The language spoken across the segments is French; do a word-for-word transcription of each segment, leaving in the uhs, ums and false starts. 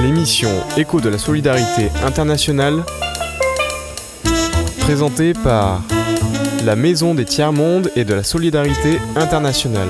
l'émission Écho de la solidarité internationale, présentée par la Maison des Tiers-Mondes et de la solidarité internationale.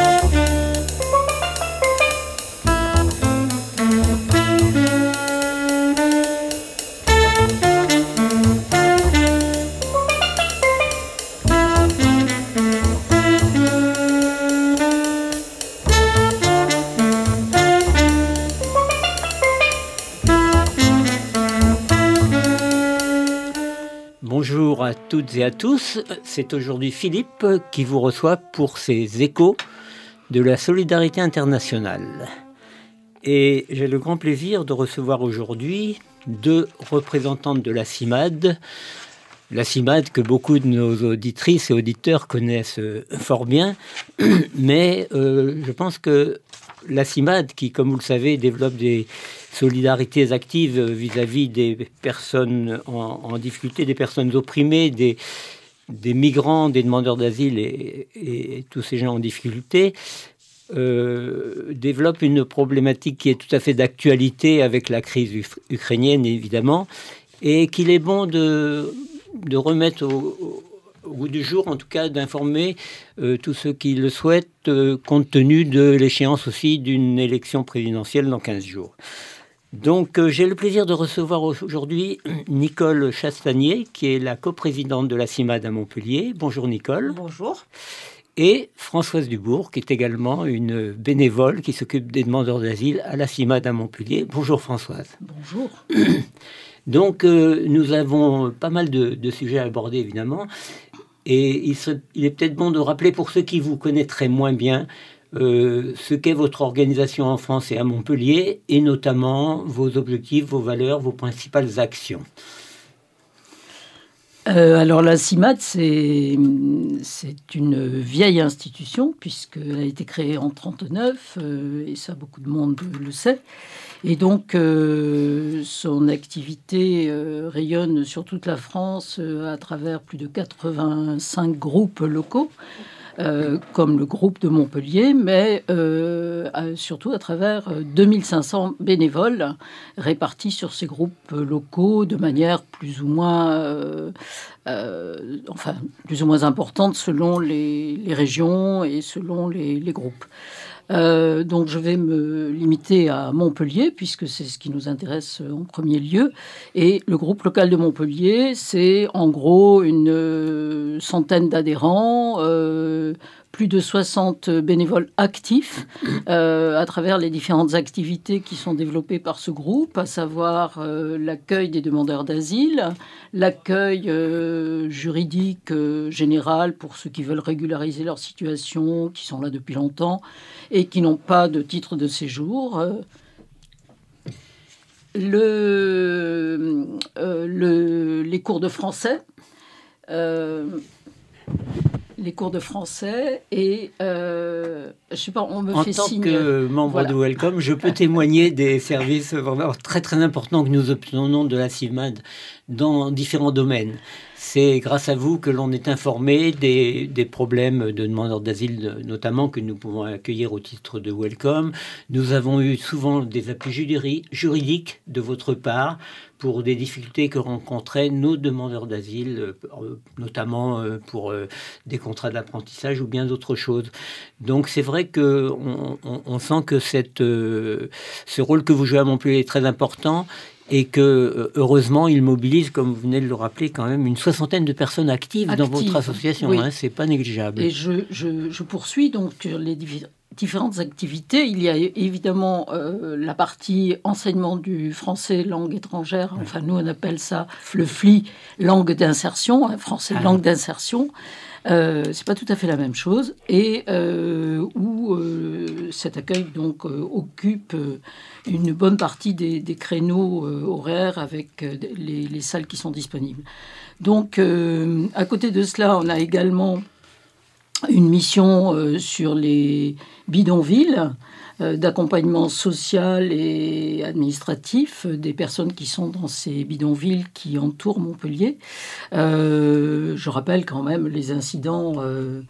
Bonjour à toutes et à tous, c'est aujourd'hui Philippe qui vous reçoit pour ces échos de la solidarité internationale. Et j'ai le grand plaisir de recevoir aujourd'hui deux représentantes de la CIMAD, la CIMAD que beaucoup de nos auditrices et auditeurs connaissent fort bien, mais euh, je pense que la CIMAD, qui, comme vous le savez, développe des solidarités actives vis-à-vis des personnes en, en difficulté, des personnes opprimées, des, des migrants, des demandeurs d'asile et, et tous ces gens en difficulté, euh, développe une problématique qui est tout à fait d'actualité avec la crise uk- ukrainienne, évidemment, et qu'il est bon de, de remettre au, au au bout du jour, en tout cas, d'informer euh, tous ceux qui le souhaitent, euh, compte tenu de l'échéance aussi d'une élection présidentielle dans quinze jours. Donc, euh, j'ai le plaisir de recevoir aujourd'hui Nicole Chastanier, qui est la coprésidente de la CIMAD à Montpellier. Bonjour Nicole. Bonjour. Et Françoise Dubourg, qui est également une bénévole qui s'occupe des demandeurs d'asile à la CIMAD à Montpellier. Bonjour Françoise. Bonjour. Donc, euh, nous avons pas mal de, de sujets à aborder, évidemment. Et il, serait, il est peut-être bon de rappeler, pour ceux qui vous connaîtraient moins bien, euh, ce qu'est votre organisation en France et à Montpellier, et notamment vos objectifs, vos valeurs, vos principales actions. Euh, alors la CIMAD, c'est, c'est une vieille institution, puisqu'elle a été créée en trente-neuf, euh, et ça beaucoup de monde le sait. Et donc, euh, son activité euh, rayonne sur toute la France euh, à travers plus de quatre-vingt-cinq groupes locaux, euh, comme le groupe de Montpellier, mais euh, à, surtout à travers deux mille cinq cents bénévoles répartis sur ces groupes locaux de manière plus ou moins, euh, euh, enfin, plus ou moins importante selon les, les régions et selon les, les groupes. Euh, donc je vais me limiter à Montpellier, puisque c'est ce qui nous intéresse en premier lieu. Et le groupe local de Montpellier, c'est en gros une euh, centaine d'adhérents, euh, plus de soixante bénévoles actifs euh, à travers les différentes activités qui sont développées par ce groupe, à savoir euh, l'accueil des demandeurs d'asile, l'accueil euh, juridique euh, général pour ceux qui veulent régulariser leur situation, qui sont là depuis longtemps et qui n'ont pas de titre de séjour. Euh, le, euh, le, les cours de français. Euh, les cours de français et euh, je sais pas, on me en fait tant signe. que membre voilà. de Welcome, je peux témoigner des services vraiment très très importants que nous obtenons de la CIMAD dans différents domaines. C'est grâce à vous que l'on est informé des, des problèmes de demandeurs d'asile, notamment, que nous pouvons accueillir au titre de Welcome. Nous avons eu souvent des appuis juridiques de votre part pour des difficultés que rencontraient nos demandeurs d'asile, notamment pour des contrats d'apprentissage ou bien d'autres choses. Donc c'est vrai qu'on on, on sent que cette, ce rôle que vous jouez à Montpellier est très important. Et que, heureusement, il mobilise, comme vous venez de le rappeler, quand même une soixantaine de personnes actives, actives. dans votre association. Oui. Hein, c'est pas négligeable. Et je, je, je poursuis donc sur les différentes activités. Il y a évidemment euh, la partie enseignement du français langue étrangère. Oui. Enfin, nous, on appelle ça le F L I, langue d'insertion, hein, français ah. langue d'insertion. Euh, c'est pas tout à fait la même chose, et euh, où euh, cet accueil donc euh, occupe euh, une bonne partie des, des créneaux euh, horaires avec euh, les, les salles qui sont disponibles. Donc, euh, à côté de cela, on a également une mission euh, sur les bidonvilles euh, d'accompagnement social et administratif euh, des personnes qui sont dans ces bidonvilles qui entourent Montpellier. Euh, je rappelle quand même les incidents euh,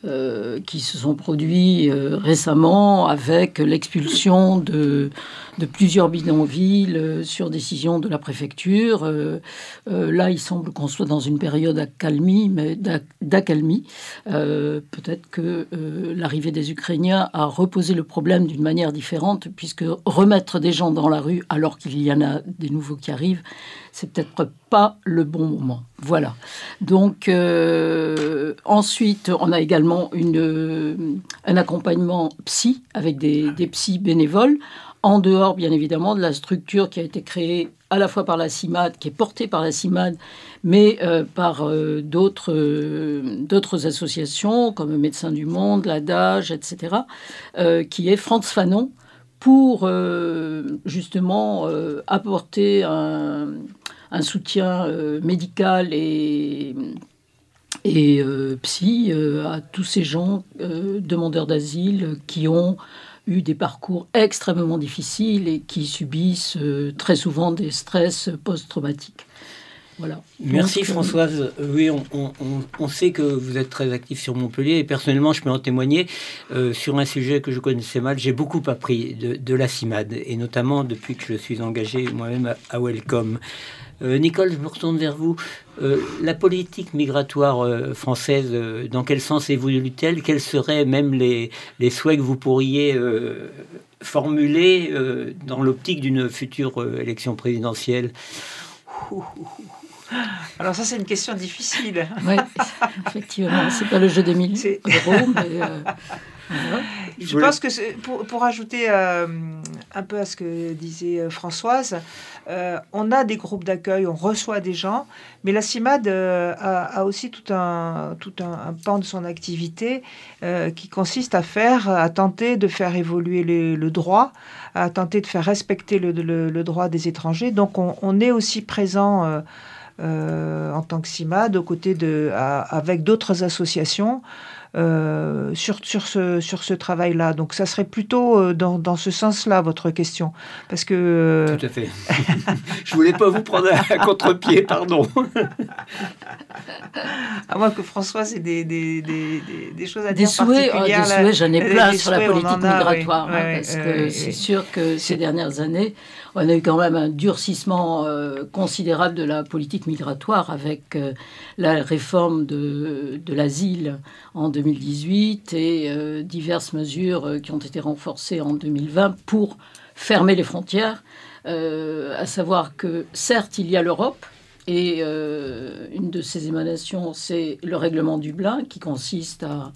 euh, qui se sont produits euh, récemment avec l'expulsion de, de plusieurs bidonvilles euh, sur décision de la préfecture. Euh, euh, là, il semble qu'on soit dans une période d'accalmie, mais d'accalmie. Euh, peut-être que euh, l'arrivée des Ukrainiens a reposé le problème d'une manière différente, puisque remettre des gens dans la rue alors qu'il y en a des nouveaux qui arrivent, c'est peut-être pas le bon moment. Voilà. Donc, euh, ensuite, on a également une, un accompagnement psy avec des, des psys bénévoles, en dehors, bien évidemment, de la structure qui a été créée à la fois par la CIMAD, qui est portée par la CIMAD, mais euh, par euh, d'autres, euh, d'autres associations, comme Médecins du Monde, l'Adage, et cetera, euh, qui est France Fanon, pour euh, justement euh, apporter un, un soutien euh, médical et, et euh, psy euh, à tous ces gens euh, demandeurs d'asile qui ont eu des parcours extrêmement difficiles et qui subissent euh, très souvent des stress post-traumatiques. Voilà. Merci Donc, Françoise. Euh, oui, on, on, on sait que vous êtes très active sur Montpellier et personnellement, je peux en témoigner euh, sur un sujet que je connaissais mal. J'ai beaucoup appris de, de la CIMAD et notamment depuis que je suis engagé moi-même à, à Welcome. Euh, Nicole, je me retourne vers vous. Euh, la politique migratoire euh, française, euh, dans quel sens évolue-t-elle? Quels seraient même les, les souhaits que vous pourriez euh, formuler euh, dans l'optique d'une future euh, élection présidentielle? Alors ça, c'est une question difficile. Oui, effectivement, c'est pas le jeu des mille euros, mais... Euh, voilà. Je pense que c'est, pour, pour ajouter euh, un peu à ce que disait Françoise, euh, on a des groupes d'accueil, on reçoit des gens, mais la CIMAD euh, a, a aussi tout un, tout un, un pan de son activité euh, qui consiste à faire, à tenter de faire évoluer les, le droit, à tenter de faire respecter le, le, le droit des étrangers. Donc on, on est aussi présent euh, euh, en tant que CIMAD aux côtés de, à, avec d'autres associations. Euh, sur, sur, ce, sur ce travail-là. Donc, ça serait plutôt euh, dans, dans ce sens-là, votre question. Parce que... Euh... Tout à fait. Je voulais pas vous prendre à contre-pied, pardon. À moins que Françoise ait des, des, des, des, des choses à des dire souhaits, particulières. Des là, souhaits, j'en ai plein sur la politique a, migratoire. Oui, hein, oui, parce oui, que oui, c'est oui. sûr que ces dernières années, on a eu quand même un durcissement euh, considérable de la politique migratoire avec euh, la réforme de, de l'asile en deux mille dix-huit et euh, diverses mesures euh, qui ont été renforcées en deux mille vingt pour fermer les frontières, euh, à savoir que certes, il y a l'Europe, et euh, une de ces émanations, c'est le règlement Dublin, qui consiste à,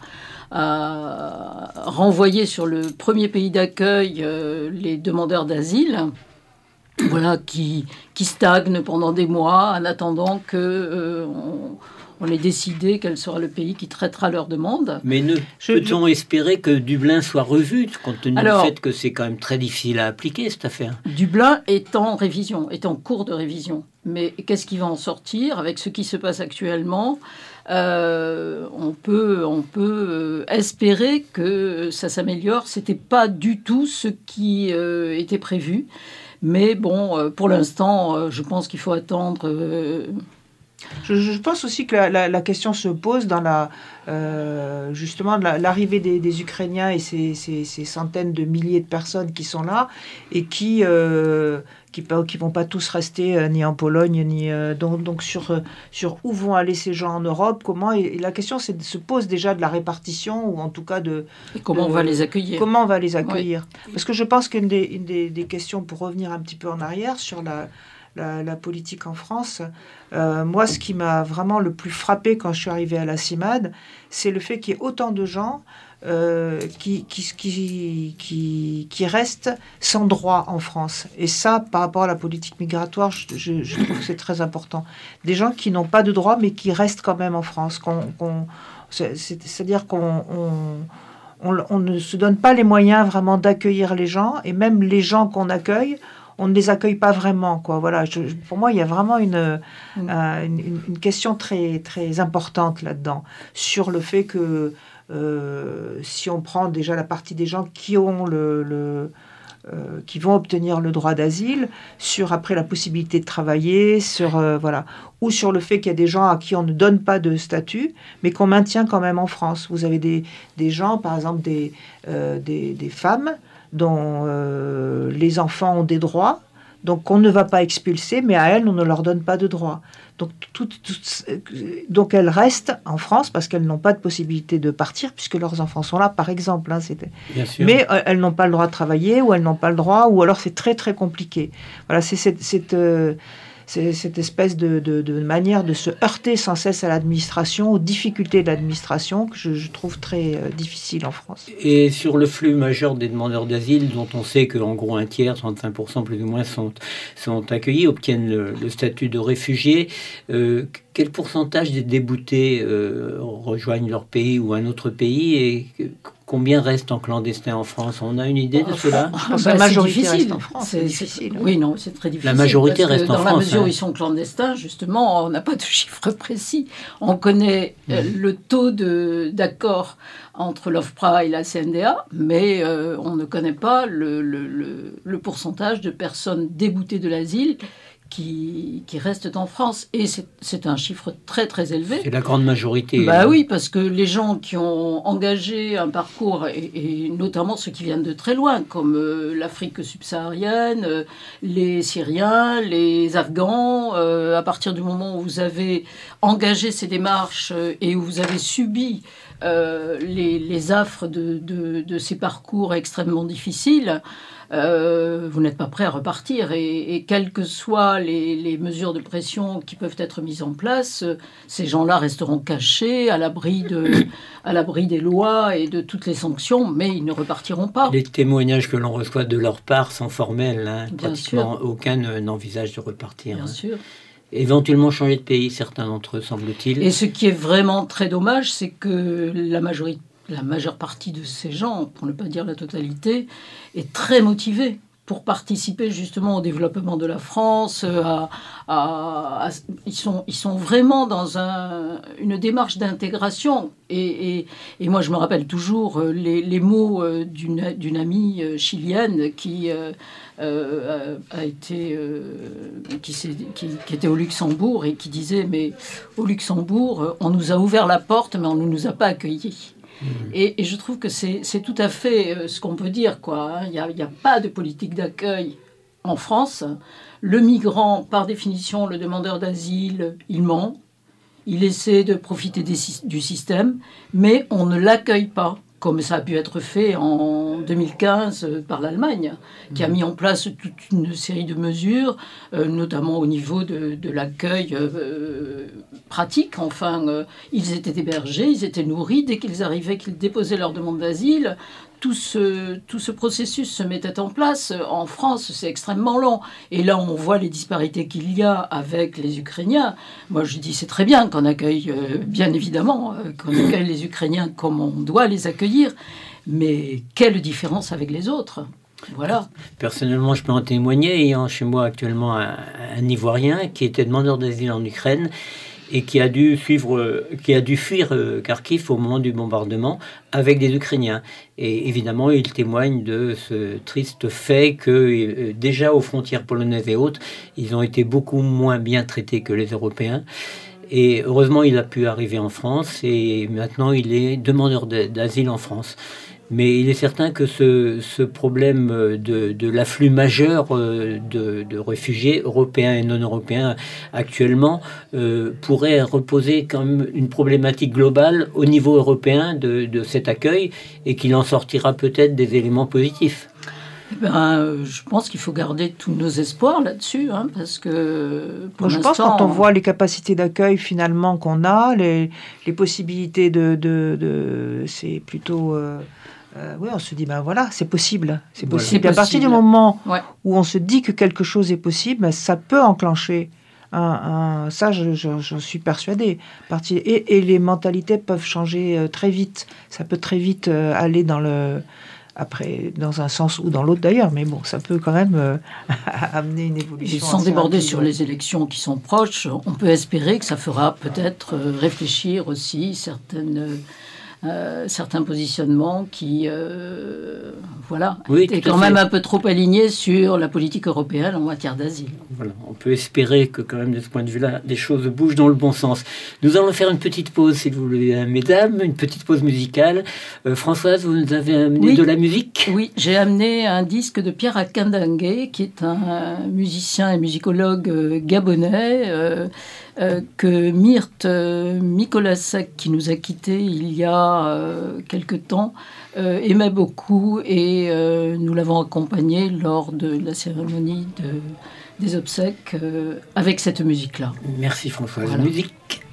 à renvoyer sur le premier pays d'accueil euh, les demandeurs d'asile, voilà, qui, qui stagnent pendant des mois en attendant que euh, on, on ait décidé quel sera le pays qui traitera leurs demandes. Mais ne Je- peut-on espérer que Dublin soit revu, compte tenu Alors- du fait que c'est quand même très difficile à appliquer, cette affaire? Dublin est en révision, est en cours de révision. Mais qu'est-ce qui va en sortir avec ce qui se passe actuellement? Euh, on peut, on peut euh, espérer que ça s'améliore. C'était pas du tout ce qui euh, était prévu. Mais bon, euh, pour l'instant, euh, je pense qu'il faut attendre. euh, Je, je pense aussi que la, la, la question se pose dans la, euh, justement la, l'arrivée des, des Ukrainiens et ces, ces, ces centaines de milliers de personnes qui sont là et qui euh, qui qui vont pas tous rester euh, ni en Pologne ni euh, donc donc sur euh, sur où vont aller ces gens en Europe, comment, et, et la question c'est, se pose déjà de la répartition ou en tout cas de et comment de- on va les accueillir? Comment on va les accueillir? Parce que je pense qu'une des, une des, des questions, pour revenir un petit peu en arrière sur la, la, la politique en France, euh, moi, ce qui m'a vraiment le plus frappé quand je suis arrivée à la CIMAD, c'est le fait qu'il y ait autant de gens euh, qui, qui, qui, qui, qui restent sans droit en France. Et ça, par rapport à la politique migratoire, je, je, je trouve que c'est très important. Des gens qui n'ont pas de droit, mais qui restent quand même en France. Qu'on, qu'on, c'est, c'est, c'est-à-dire qu'on... On, On, on ne se donne pas les moyens vraiment d'accueillir les gens, et même les gens qu'on accueille, on ne les accueille pas vraiment, quoi. Voilà, je, je- pour moi, il y a vraiment une, Mm. euh, une, une question très, très importante là-dedans, sur le fait que euh, si on prend déjà la partie des gens qui ont le, le, euh, qui vont obtenir le droit d'asile, sur après la possibilité de travailler, sur, euh, voilà, ou sur le fait qu'il y a des gens à qui on ne donne pas de statut, mais qu'on maintient quand même en France. Vous avez des, des gens, par exemple des, euh, des, des femmes dont euh, les enfants ont des droits, donc on ne va pas expulser, mais à elles, on ne leur donne pas de droits. Donc, tout, tout, donc elles restent en France parce qu'elles n'ont pas de possibilité de partir puisque leurs enfants sont là, par exemple. Hein, c'était... Mais euh, elles n'ont pas le droit de travailler ou elles n'ont pas le droit, ou alors c'est très très compliqué. Voilà, c'est cette, cette, euh, c'est cette espèce de, de, de manière de se heurter sans cesse à l'administration, aux difficultés de l'administration que je, je trouve très euh, difficile en France. Et sur le flux majeur des demandeurs d'asile, dont on sait qu'en gros un tiers, trente-cinq pour cent plus ou moins, sont, sont accueillis, obtiennent le, le statut de réfugié, euh, quel pourcentage des déboutés euh, rejoignent leur pays ou un autre pays et combien restent en clandestin en France? On a une idée de cela? Je pense que la majorité reste en France. C'est, c'est, c'est, oui, non, c'est très difficile. La majorité parce que reste en dans France. Dans la mesure hein. où ils sont clandestins, justement, on n'a pas de chiffre précis. On connaît mmh. euh, le taux de, d'accord entre l'OFPRA et la C N D A, mais euh, on ne connaît pas le, le, le, le pourcentage de personnes déboutées de l'asile Qui, qui restent en France. Et c'est, c'est un chiffre très, très élevé. C'est la grande majorité. Bah euh... oui, parce que les gens qui ont engagé un parcours, et, et notamment ceux qui viennent de très loin, comme euh, l'Afrique subsaharienne, euh, les Syriens, les Afghans, euh, à partir du moment où vous avez engagé ces démarches euh, et où vous avez subi euh, les, les affres de, de, de ces parcours extrêmement difficiles, Euh, vous n'êtes pas prêt à repartir et, et quelles que soient les, les mesures de pression qui peuvent être mises en place, euh, ces gens-là resteront cachés à l'abri, de, à l'abri des lois et de toutes les sanctions, mais ils ne repartiront pas. Les témoignages que l'on reçoit de leur part sont formels. Hein. Pratiquement sûr. Aucun n'envisage de repartir. Bien hein. sûr. Éventuellement changer de pays, certains d'entre eux, semble-t-il. Et ce qui est vraiment très dommage, c'est que la majorité La majeure partie de ces gens, pour ne pas dire la totalité, est très motivée pour participer justement au développement de la France. À, à, à, ils, sont, ils sont vraiment dans un, une démarche d'intégration. Et, et, et moi, je me rappelle toujours les, les mots d'une, d'une amie chilienne qui euh, euh, a été, euh, qui, qui, qui était au Luxembourg et qui disait « Mais au Luxembourg, on nous a ouvert la porte, mais on ne nous a pas accueillis. » Et, et je trouve que c'est, c'est tout à fait euh, ce qu'on peut dire, quoi. Il n'y a, il y a pas de politique d'accueil en France. Le migrant, par définition, le demandeur d'asile, il ment. Il essaie de profiter des, du système, mais on ne l'accueille pas, comme ça a pu être fait en deux mille quinze par l'Allemagne, qui a mis en place toute une série de mesures, euh, notamment au niveau de, de l'accueil euh, pratique. Enfin, euh, ils étaient hébergés, ils étaient nourris. Dès qu'ils arrivaient, qu'ils déposaient leur demande d'asile, tout ce, tout ce processus se mettait en place. En France, c'est extrêmement long. Et là, on voit les disparités qu'il y a avec les Ukrainiens. Moi, je dis, c'est très bien qu'on accueille, euh, bien évidemment, euh, qu'on accueille les Ukrainiens comme on doit les accueillir. Mais quelle différence avec les autres ? Voilà. Personnellement, je peux en témoigner, ayant chez moi actuellement un, un Ivoirien qui était demandeur d'asile en Ukraine et qui a dû suivre, qui a dû fuir euh, Kharkiv au moment du bombardement avec des Ukrainiens. Et évidemment, il témoigne de ce triste fait que euh, déjà aux frontières polonaises et autres, ils ont été beaucoup moins bien traités que les Européens. Et heureusement, il a pu arriver en France et maintenant, il est demandeur d'asile en France. Mais il est certain que ce, ce problème de, de l'afflux majeur de, de réfugiés européens et non européens actuellement euh, pourrait reposer quand même une problématique globale au niveau européen de, de cet accueil et qu'il en sortira peut-être des éléments positifs. Eh ben, je pense qu'il faut garder tous nos espoirs là-dessus, hein, parce que pour Moi, je pense quand on voit les capacités d'accueil finalement qu'on a, les, les possibilités de, de, de c'est plutôt euh, euh, oui, on se dit ben voilà, c'est possible, c'est possible. Voilà. À partir du moment ouais. où on se dit que quelque chose est possible, ben, ça peut enclencher. Un, un, ça, je, je, j'en suis persuadée. Et, et les mentalités peuvent changer euh, très vite. Ça peut très vite euh, aller dans le après, dans un sens ou dans l'autre d'ailleurs, mais bon, ça peut quand même euh, amener une évolution. Et sans déborder rapide. Sur les élections qui sont proches, on peut espérer que ça fera peut-être euh, réfléchir aussi certaines euh, certains positionnements qui, euh, voilà, oui, étaient quand même un peu trop alignés sur la politique européenne en matière d'asile. Voilà, on peut espérer que quand même de ce point de vue-là, les choses bougent dans le bon sens. Nous allons faire une petite pause, s'il vous plaît, mesdames, une petite pause musicale. Euh, Françoise, vous nous avez amené oui. de la musique ? Oui, j'ai amené un disque de Pierre Akindangué, qui est un musicien et musicologue euh, gabonais, euh, euh, que Myrthe euh, Mikolasek, qui nous a quittés il y a euh, quelque temps, euh, aimait beaucoup, et euh, nous l'avons accompagné lors de la cérémonie de, des obsèques euh, avec cette musique-là. Merci Françoise. Voilà. Musique.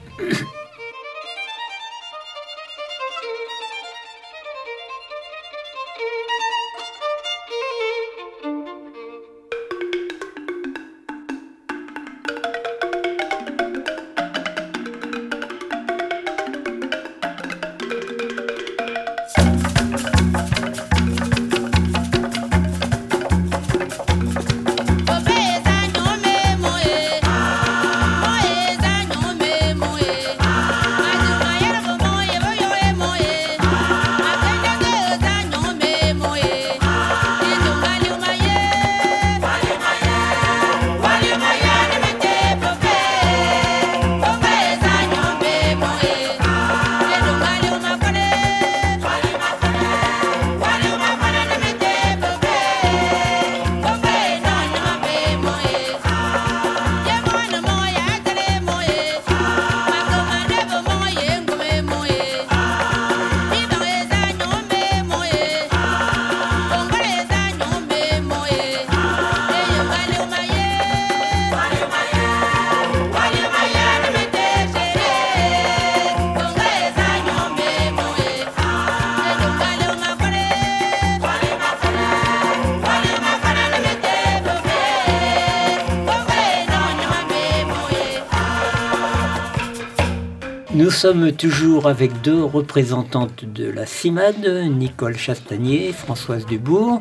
Nous sommes toujours avec deux représentantes de la CIMAD, Nicole Chastanier, Françoise Dubourg.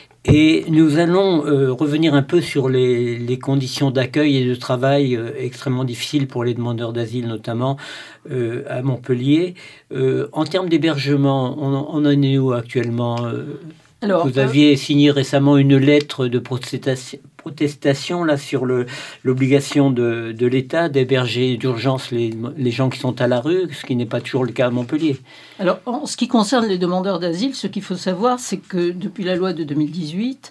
Et nous allons euh, revenir un peu sur les, les conditions d'accueil et de travail euh, extrêmement difficiles pour les demandeurs d'asile, notamment euh, à Montpellier. Euh, en termes d'hébergement, on, on en est où actuellement ? Alors, vous aviez euh... signé récemment une lettre de protestation, protestation là, sur le, l'obligation de, de l'État d'héberger d'urgence les, les gens qui sont à la rue, ce qui n'est pas toujours le cas à Montpellier. Alors, en ce qui concerne les demandeurs d'asile, ce qu'il faut savoir, c'est que depuis la loi de deux mille dix-huit,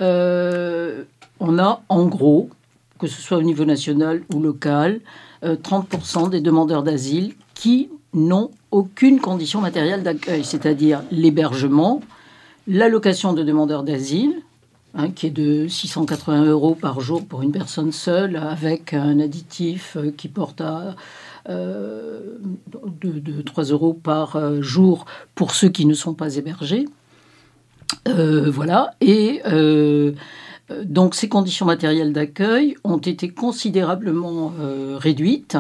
euh, on a en gros, que ce soit au niveau national ou local, euh, trente pour cent des demandeurs d'asile qui n'ont aucune condition matérielle d'accueil, c'est-à-dire l'hébergement, l'allocation de demandeurs d'asile, hein, qui est de six cent quatre-vingts euros par jour pour une personne seule, avec un additif euh, qui porte à euh, de, de trois euros par euh, jour pour ceux qui ne sont pas hébergés. Euh, voilà. Et euh, donc, ces conditions matérielles d'accueil ont été considérablement euh, réduites.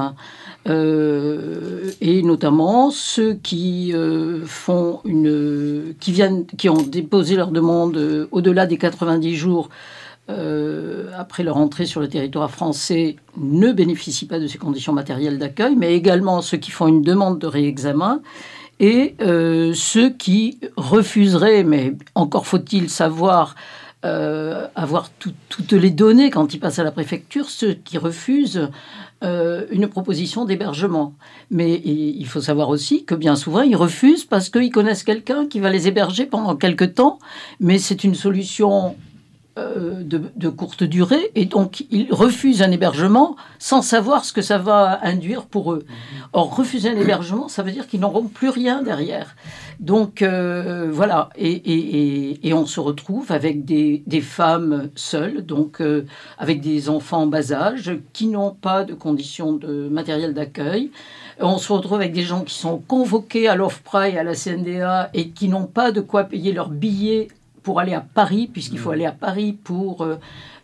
Euh, et notamment ceux qui euh, font une, qui viennent, qui ont déposé leur demande euh, au-delà des quatre-vingt-dix jours euh, après leur entrée sur le territoire français ne bénéficient pas de ces conditions matérielles d'accueil, mais également ceux qui font une demande de réexamen et euh, ceux qui refuseraient, mais encore faut-il savoir euh, avoir tout, toutes les données quand ils passent à la préfecture, ceux qui refusent Euh, une proposition d'hébergement. Mais il faut savoir aussi que bien souvent, ils refusent parce qu'ils connaissent quelqu'un qui va les héberger pendant quelque temps, mais c'est une solution euh, de, de courte durée, et donc ils refusent un hébergement sans savoir ce que ça va induire pour eux. Or, refuser un hébergement, ça veut dire qu'ils n'auront plus rien derrière. Donc, euh, voilà, et, et, et, et on se retrouve avec des, des femmes seules, donc euh, avec des enfants en bas âge, qui n'ont pas de conditions de matériel d'accueil. On se retrouve avec des gens qui sont convoqués à l'OFPRA et à la C N D A et qui n'ont pas de quoi payer leur billet pour aller à Paris, puisqu'il faut aller à Paris pour euh,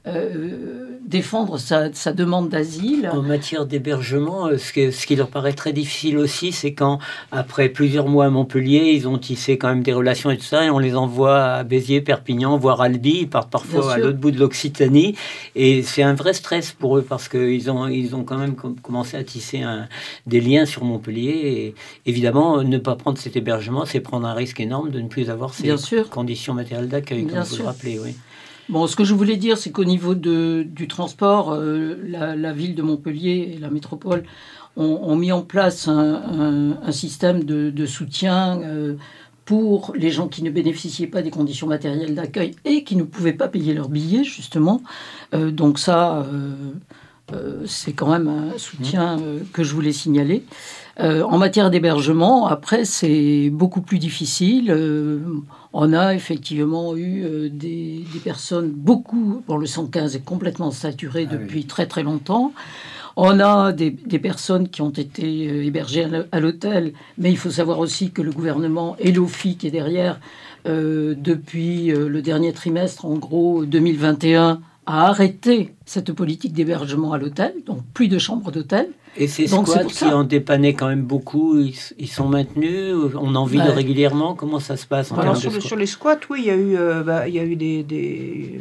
euh, défendre sa, sa demande d'asile. En matière d'hébergement, ce, que, ce qui leur paraît très difficile aussi, c'est quand, après plusieurs mois à Montpellier, ils ont tissé quand même des relations et tout ça, et on les envoie à Béziers, Perpignan, voire Albi, ils partent parfois à l'autre bout de l'Occitanie, et c'est un vrai stress pour eux, parce qu'ils ont, ils ont quand même commencé à tisser un, des liens sur Montpellier, et évidemment, ne pas prendre cet hébergement, c'est prendre un risque énorme de ne plus avoir ces conditions matérielles d'accueil, comme vous le rappelez, oui. Bon, ce que je voulais dire, c'est qu'au niveau de, du transport, euh, la, la ville de Montpellier et la métropole ont, ont mis en place un, un, un système de, de soutien euh, pour les gens qui ne bénéficiaient pas des conditions matérielles d'accueil et qui ne pouvaient pas payer leur billet, justement. Euh, donc ça, euh, euh, c'est quand même un soutien euh, que je voulais signaler. Euh, en matière d'hébergement, après, c'est beaucoup plus difficile. Euh, on a effectivement eu euh, des, des personnes, beaucoup, bon, le cent quinze est complètement saturé ah, depuis oui. très très longtemps. On a des, des personnes qui ont été euh, hébergées à l'hôtel, mais il faut savoir aussi que le gouvernement et l'O F I qui est derrière, euh, depuis euh, le dernier trimestre, en gros deux mille vingt et un, a arrêté cette politique d'hébergement à l'hôtel, donc plus de chambres d'hôtel. Et ces donc, squats qui en dépannaient quand même beaucoup, ils, ils sont maintenus, on en vide ouais. régulièrement, comment ça se passe en Alors, termes sur, de le, sur les squats, oui, il y a eu, euh, bah, il y a eu des, des,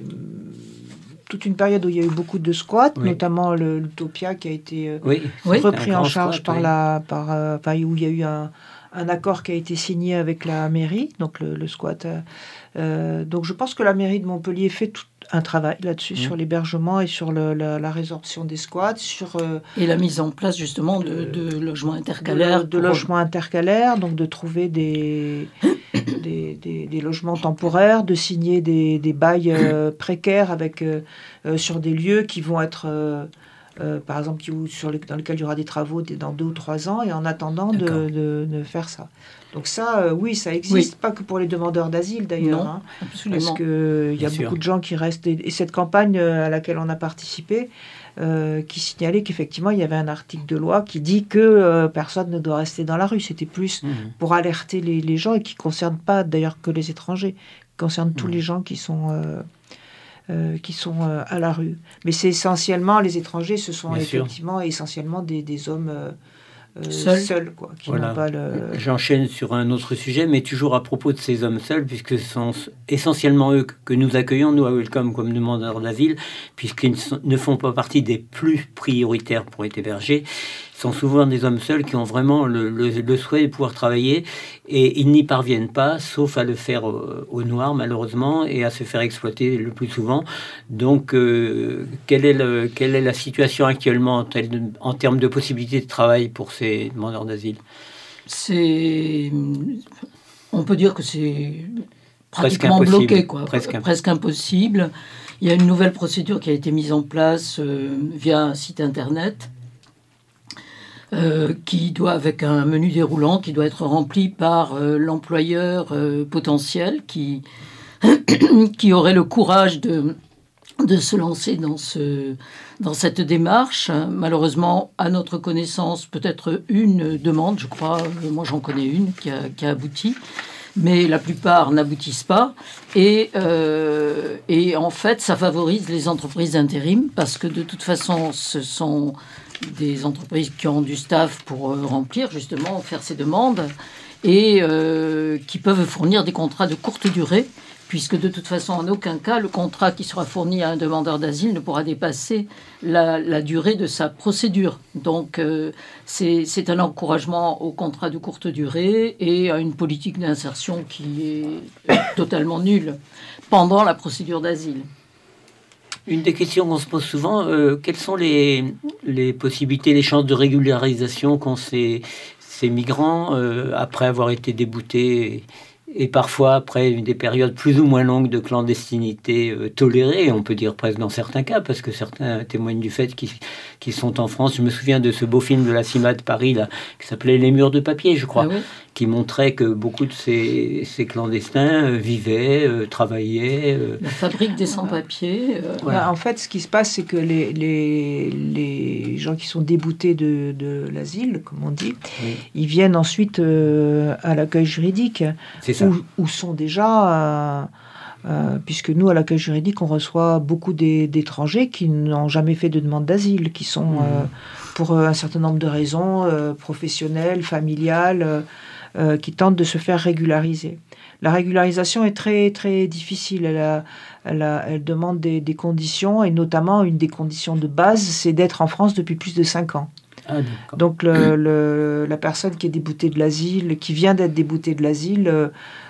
toute une période où il y a eu beaucoup de squats, oui. notamment le, l'Utopia qui a été euh, oui. repris en charge squat, par oui. la, par, euh, par, où il y a eu un, un accord qui a été signé avec la mairie, donc le, le squat. Euh, donc je pense que la mairie de Montpellier fait tout un travail là-dessus, mmh. sur l'hébergement et sur le, la, la résorption des squats. Sur, euh, et la mise en place justement de, de logements intercalaires. De, de logements intercalaires, donc de trouver des, des, des, des logements temporaires, de signer des, des bails euh, précaires avec, euh, euh, sur des lieux qui vont être... Euh, Euh, par exemple, qui, sur le, dans lequel il y aura des travaux dans deux ou trois ans, et en attendant de, de, de faire ça. Donc ça, euh, oui, ça existe, oui. pas que pour les demandeurs d'asile d'ailleurs, non, hein, absolument. Parce qu'il y a Bien beaucoup sûr. de gens qui restent... Et, et cette campagne à laquelle on a participé, euh, qui signalait qu'effectivement, il y avait un article de loi qui dit que euh, personne ne doit rester dans la rue. C'était plus mmh. pour alerter les, les gens, et qui ne concerne pas d'ailleurs que les étrangers, qui concerne mmh. tous les gens qui sont... Euh, Euh, qui sont euh, à la rue. Mais c'est essentiellement, les étrangers, ce sont Bien effectivement sûr. essentiellement des, des hommes euh, euh, seuls, seuls quoi, qui voilà. n'ont pas le... J'enchaîne sur un autre sujet, mais toujours à propos de ces hommes seuls, puisque ce sont essentiellement eux que nous accueillons, nous à Welcome, comme demandeurs d'asile, puisqu'ils ne font pas partie des plus prioritaires pour être hébergés. Ce sont souvent des hommes seuls qui ont vraiment le, le, le souhait de pouvoir travailler, et ils n'y parviennent pas, sauf à le faire au, au noir, malheureusement, et à se faire exploiter le plus souvent. Donc, euh, quelle, est le, quelle est la situation actuellement en, tel, en termes de possibilités de travail pour ces demandeurs d'asile ? C'est... On peut dire que c'est pratiquement presque bloqué, quoi. Presque, presque impossible. Il y a une nouvelle procédure qui a été mise en place euh, via un site internet, Euh, qui doit, avec un menu déroulant, qui doit être rempli par euh, l'employeur euh, potentiel qui, qui aurait le courage de, de se lancer dans, ce, dans cette démarche. Malheureusement, à notre connaissance, peut-être une demande, je crois, moi j'en connais une qui a, qui a abouti, mais la plupart n'aboutissent pas. Et, euh, et en fait, ça favorise les entreprises d'intérim, parce que de toute façon, ce sont des entreprises qui ont du staff pour euh, remplir, justement, faire ces demandes, et euh, qui peuvent fournir des contrats de courte durée, puisque de toute façon, en aucun cas, le contrat qui sera fourni à un demandeur d'asile ne pourra dépasser la, la durée de sa procédure. Donc, euh, c'est, c'est un encouragement au contrat de courte durée et à une politique d'insertion qui est totalement nulle pendant la procédure d'asile. Une des questions qu'on se pose souvent, euh, quelles sont les, les possibilités, les chances de régularisation qu'ont ces, ces migrants euh, après avoir été déboutés et, et parfois après des périodes plus ou moins longues de clandestinité euh, tolérée, on peut dire presque dans certains cas, parce que certains témoignent du fait qu'ils, qu'ils sont en France. Je me souviens de ce beau film de la CIMAD Paris là, qui s'appelait Les Murs de Papier, je crois. Ah oui. Qui montrait que beaucoup de ces, ces clandestins euh, vivaient, euh, travaillaient. Euh, La fabrique des sans-papiers. Euh, voilà. Bah, en fait, ce qui se passe, c'est que les, les, les gens qui sont déboutés de, de l'asile, comme on dit, oui. ils viennent ensuite euh, à l'accueil juridique, c'est ça. Où, où sont déjà... Euh, Euh, puisque nous, à l'accueil juridique, on reçoit beaucoup des, d'étrangers qui n'ont jamais fait de demande d'asile, qui sont, mmh. euh, pour un certain nombre de raisons, euh, professionnelles, familiales, euh, euh, qui tentent de se faire régulariser. La régularisation est très, très difficile. Elle, a, elle, a, elle demande des, des conditions, et notamment une des conditions de base, c'est d'être en France depuis plus de cinq ans. Ah, donc le, le, la personne qui est déboutée de l'asile, qui vient d'être déboutée de l'asile, euh,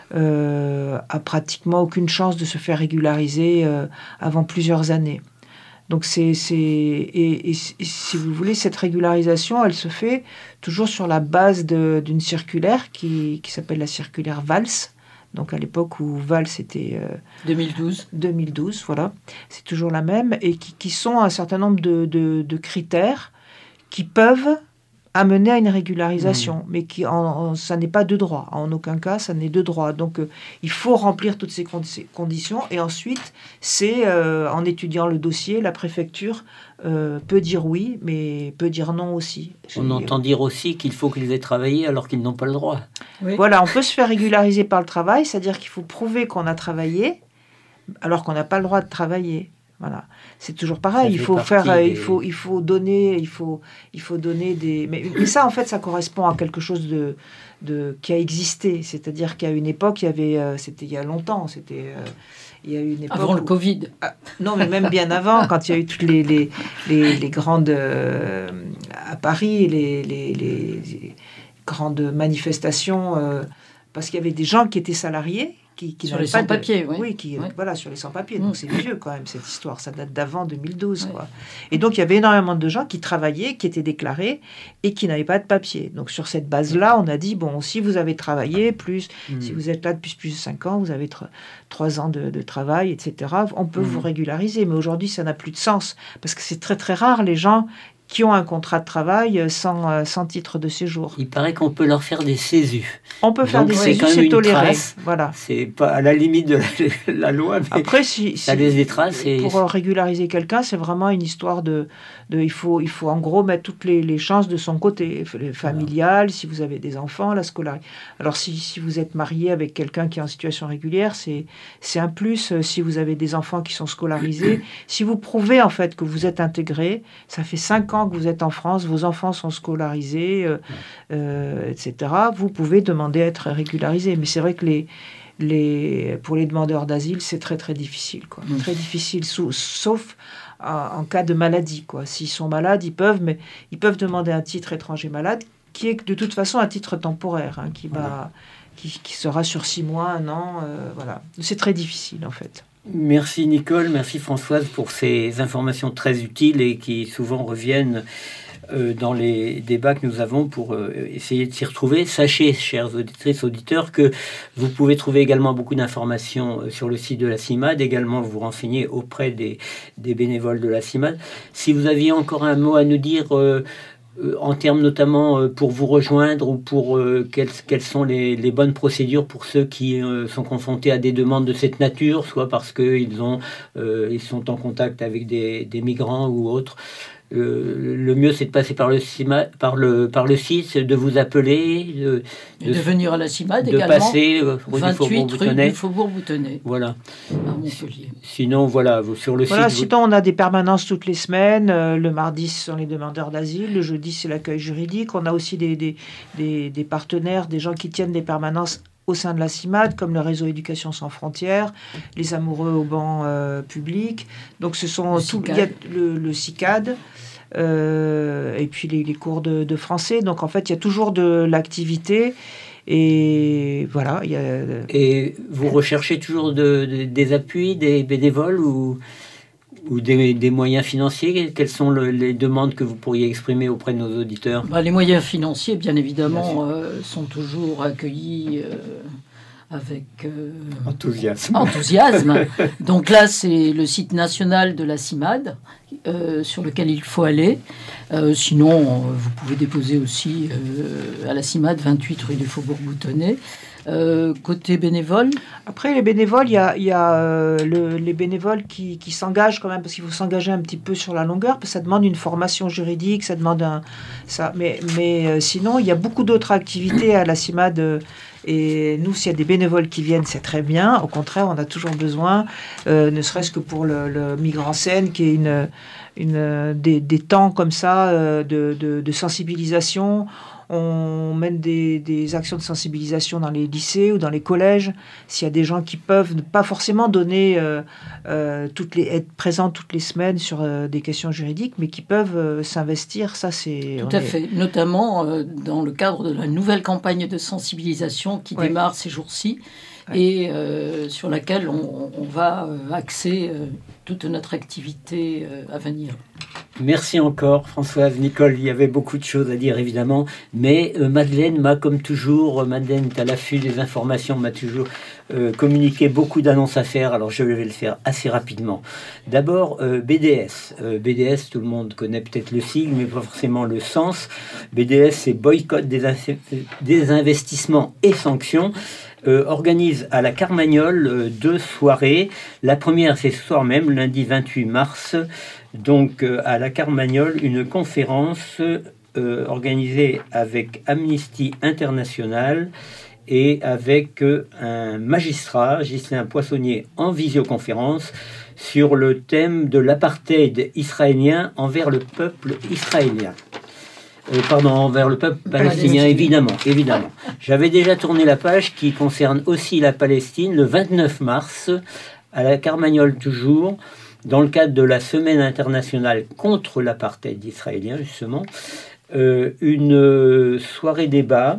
euh, a pratiquement aucune chance de se faire régulariser euh, avant plusieurs années. Donc c'est, c'est et, et, et si vous voulez, cette régularisation, elle se fait toujours sur la base de, d'une circulaire qui, qui s'appelle la circulaire Valls. Donc à l'époque où Valls était euh, deux mille douze. deux mille douze, voilà, c'est toujours la même, et qui, qui sont un certain nombre de, de, de critères qui peuvent amener à une régularisation, mmh. mais qui, en, en, ça n'est pas de droit. En aucun cas, ça n'est de droit. Donc, euh, il faut remplir toutes ces, con- ces conditions. Et ensuite, c'est euh, en étudiant le dossier, la préfecture euh, peut dire oui, mais peut dire non aussi. On J'ai, entend dire aussi qu'il faut qu'ils aient travaillé alors qu'ils n'ont pas le droit. Oui. Voilà, on peut se faire régulariser par le travail, c'est-à-dire qu'il faut prouver qu'on a travaillé alors qu'on n'a pas le droit de travailler. Voilà, c'est toujours pareil. Il faut faire, des... il faut, il faut donner, il faut, il faut donner des. Mais, mais ça, en fait, ça correspond à quelque chose de, de qui a existé. C'est-à-dire qu'à une époque, il y avait, euh, c'était il y a longtemps, c'était, euh, il y a eu une époque avant où... le Covid. Ah, non, mais même bien avant, quand il y a eu toutes les les les, les grandes euh, à Paris, les, les les les grandes manifestations, euh, parce qu'il y avait des gens qui étaient salariés. Qui, qui sur les sans-papiers, de... oui. Oui, qui, oui. Voilà, sur les sans-papiers. Donc, mmh. c'est vieux, quand même, cette histoire. Ça date d'avant deux mille douze, oui. quoi. Et donc, il y avait énormément de gens qui travaillaient, qui étaient déclarés et qui n'avaient pas de papier. Donc, sur cette base-là, on a dit, bon, si vous avez travaillé, plus, mmh. si vous êtes là depuis plus de cinq ans, vous avez tr- trois ans de, de travail, et cetera, on peut mmh. vous régulariser. Mais aujourd'hui, ça n'a plus de sens. Parce que c'est très, très rare, les gens qui ont un contrat de travail sans, sans titre de séjour. Il paraît qu'on peut leur faire des césus. On peut faire Donc, des c'est césus, c'est toléré. Voilà. C'est pas à la limite de la, la loi, mais après, si, ça si, laisse des traces. Et... Pour régulariser quelqu'un, c'est vraiment une histoire de... de il, faut, il faut en gros mettre toutes les, les chances de son côté. Familial, voilà. Si vous avez des enfants, la scolarité. Alors, si, si vous êtes marié avec quelqu'un qui est en situation régulière, c'est, c'est un plus. Si vous avez des enfants qui sont scolarisés, si vous prouvez en fait que vous êtes intégré, ça fait cinq ans que vous êtes en France, vos enfants sont scolarisés, euh, euh, et cetera, vous pouvez demander à être régularisé. Mais c'est vrai que les, les, pour les demandeurs d'asile, c'est très, très difficile. Quoi. Mmh. Très difficile, sous, sauf en, en cas de maladie. Quoi. S'ils sont malades, ils peuvent, mais ils peuvent demander un titre étranger malade, qui est de toute façon un titre temporaire, hein, qui, va, qui, qui sera sur six mois, un an. Euh, voilà. C'est très difficile, en fait. Merci Nicole, merci Françoise pour ces informations très utiles et qui souvent reviennent euh, dans les débats que nous avons pour euh, essayer de s'y retrouver. Sachez, chers auditrices, auditeurs, que vous pouvez trouver également beaucoup d'informations sur le site de la CIMAD, également vous renseigner auprès des, des bénévoles de la CIMAD. Si vous aviez encore un mot à nous dire... Euh, en termes notamment euh, pour vous rejoindre ou pour euh, quelles, quelles sont les, les bonnes procédures pour ceux qui euh, sont confrontés à des demandes de cette nature, soit parce qu'ils ont, euh, ils sont en contact avec des, des migrants ou autres. Euh, le mieux, c'est de passer par le, CIMAD, par le, par le site, de vous appeler, de, de, de venir à la CIMAD de également. Passer euh, vingt-huit rue du Faubourg-Boutonnet. Voilà. À Montpellier. Sinon, voilà, sur le voilà, site. Sinon, vous... on a des permanences toutes les semaines. Euh, le mardi, ce sont les demandeurs d'asile. Le jeudi, c'est l'accueil juridique. On a aussi des, des, des, des partenaires, des gens qui tiennent des permanences au sein de la CIMAD, comme le réseau Éducation sans frontières, les amoureux au banc euh, public. Donc, ce sont le tout, il y a le, le CICAD. Euh, et puis les, les cours de, de français. Donc en fait, il y a toujours de l'activité. Et voilà. Y a... Et vous recherchez toujours de, de, des appuis, des bénévoles ou, ou des, des moyens financiers? Quelles sont le, les demandes que vous pourriez exprimer auprès de nos auditeurs? Bah, les moyens financiers, bien évidemment, bien euh, sont toujours accueillis... Euh... avec euh, enthousiasme. enthousiasme. Donc là, c'est le site national de la CIMAD euh, sur lequel il faut aller. Euh, sinon, euh, vous pouvez déposer aussi euh, à la CIMAD, vingt-huit rue du Faubourg-Boutonnet. Euh, côté bénévole. Après, les bénévoles, il y a, il y a euh, le, les bénévoles qui, qui s'engagent quand même, parce qu'il faut s'engager un petit peu sur la longueur, parce que ça demande une formation juridique, ça demande un... Ça, mais mais euh, sinon, il y a beaucoup d'autres activités à la CIMAD. Euh, et nous, s'il y a des bénévoles qui viennent, c'est très bien. Au contraire, on a toujours besoin, euh, ne serait-ce que pour le, le Migrant Scène, qui est une, une, des, des temps comme ça euh, de, de, de sensibilisation. On mène des, des actions de sensibilisation dans les lycées ou dans les collèges. S'il y a des gens qui peuvent ne pas forcément donner, euh, euh, toutes les, être présents toutes les semaines sur euh, des questions juridiques, mais qui peuvent euh, s'investir, ça c'est... Tout à est... fait, notamment euh, dans le cadre de la nouvelle campagne de sensibilisation qui ouais. démarre ces jours-ci. Ouais. Et euh, sur laquelle on, on va euh, axer euh, toute notre activité euh, à venir. Merci encore Françoise, Nicole, il y avait beaucoup de choses à dire évidemment, mais euh, Madeleine m'a comme toujours, euh, Madeleine est à l'affût des informations, m'a toujours euh, communiqué beaucoup d'annonces à faire, alors je vais le faire assez rapidement. D'abord euh, B D S, euh, B D S tout le monde connaît peut-être le sigle mais pas forcément le sens. B D S c'est boycott des, in- des investissements et sanctions. Euh, organise à la Carmagnole euh, deux soirées. La première, c'est ce soir même, lundi vingt-huit mars, donc euh, à la Carmagnole, une conférence euh, organisée avec Amnesty International et avec euh, un magistrat, Ghislain Poissonnier, en visioconférence sur le thème de l'apartheid israélien envers le peuple israélien. Euh, pardon, envers le peuple palestinien, évidemment, évidemment. J'avais déjà tourné la page qui concerne aussi la Palestine, le vingt-neuf mars, à la Carmagnole toujours, dans le cadre de la Semaine internationale contre l'apartheid israélien, justement, euh, une soirée débat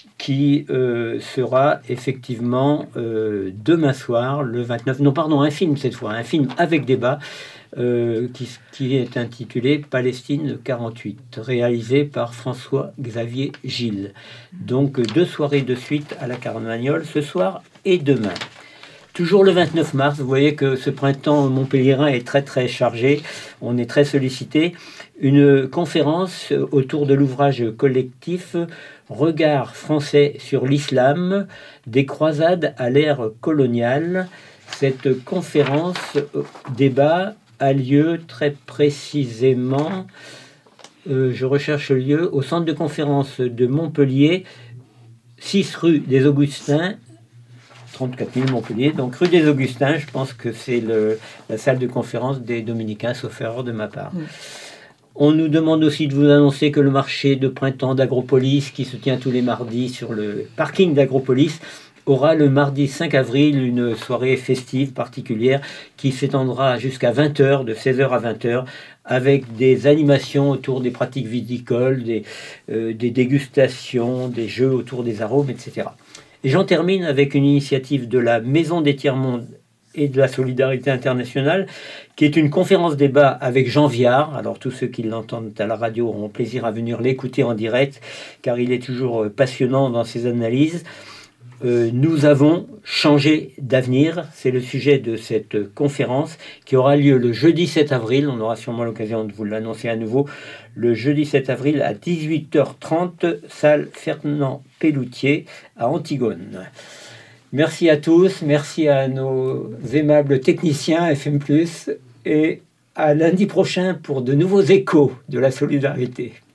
qui euh, sera effectivement euh, demain soir, le vingt-neuf, non pardon, un film cette fois, un film avec débat, Euh, qui, qui est intitulé Palestine quarante-huit, réalisé par François-Xavier Gilles. Donc deux soirées de suite à la Carmagnole, ce soir et demain. Toujours le vingt-neuf mars, vous voyez que ce printemps montpelliérain est très très chargé, on est très sollicité. Une conférence autour de l'ouvrage collectif Regard français sur l'islam, des croisades à l'ère coloniale. Cette conférence débat a lieu très précisément, euh, je recherche le lieu, au centre de conférence de Montpellier, six rue des Augustins, trente-quatre mille Montpellier, donc rue des Augustins, je pense que c'est le, la salle de conférence des Dominicains, sauf erreur de ma part. Mmh. On nous demande aussi de vous annoncer que le marché de printemps d'Agropolis, qui se tient tous les mardis sur le parking d'Agropolis, aura le mardi cinq avril une soirée festive particulière qui s'étendra jusqu'à vingt heures, de seize heures à vingt heures, avec des animations autour des pratiques viticoles, des, euh, des dégustations, des jeux autour des arômes, et cetera. Et j'en termine avec une initiative de la Maison des Tiers-Mondes et de la Solidarité Internationale, qui est une conférence débat avec Jean Viard. Alors tous ceux qui l'entendent à la radio auront plaisir à venir l'écouter en direct, car il est toujours passionnant dans ses analyses. Euh, nous avons changé d'avenir, c'est le sujet de cette conférence qui aura lieu le jeudi sept avril, on aura sûrement l'occasion de vous l'annoncer à nouveau, le jeudi sept avril à dix-huit heures trente, salle Fernand Pelloutier à Antigone. Merci à tous, merci à nos aimables techniciens F M plus, et à lundi prochain pour de nouveaux échos de la solidarité.